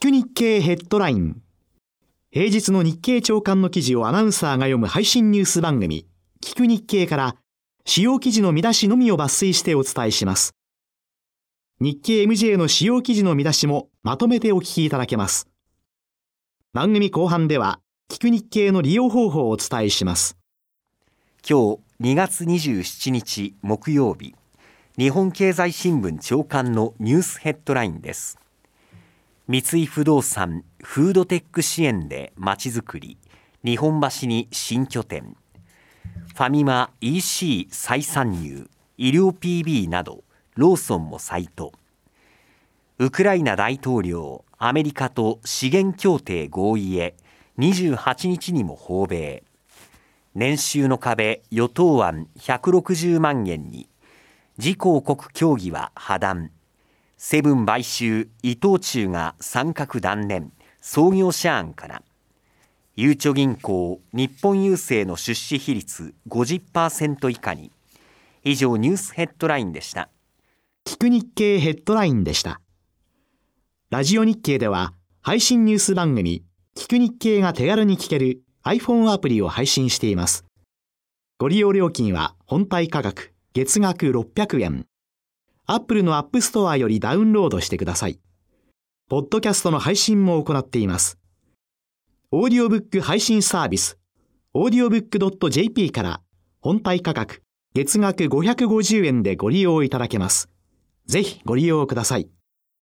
く日経ヘッドライン。平日の日経朝刊の記事をアナウンサーが読む配信ニュース番組、聞く日経から主要記事の見出しのみを抜粋してお伝えします。日経 MJ の主要記事の見出しもまとめてお聞きいただけます。番組後半では、聞く日経の利用方法をお伝えします。 今日2月27日木曜日、日本経済新聞朝刊のニュースヘッドラインです。三井不動産フードテック支援でまちづくり、日本橋に新拠点。ファミマ EC 再参入、医療 PB などローソンもサイト。ウクライナ大統領、アメリカと資源協定合意へ、28日にも訪米。年収の壁、与党案160万円に。自公国協議は破談。セブン買収、伊藤忠が参画断念。創業者案から。ゆうちょ銀行、日本郵政の出資比率 50% 以下に。以上ニュースヘッドラインでした。 聞く日経ヘッドラインでした。ラジオ日経では配信ニュース番組、聞く日経が手軽に聞ける iPhone アプリを配信しています。ご利用料金は本体価格月額600円。Apple の App Store よりダウンロードしてください。ポッドキャストの配信も行っています。オーディオブック配信サービス、audiobook.jp から本体価格月額550円でご利用いただけます。ぜひご利用ください。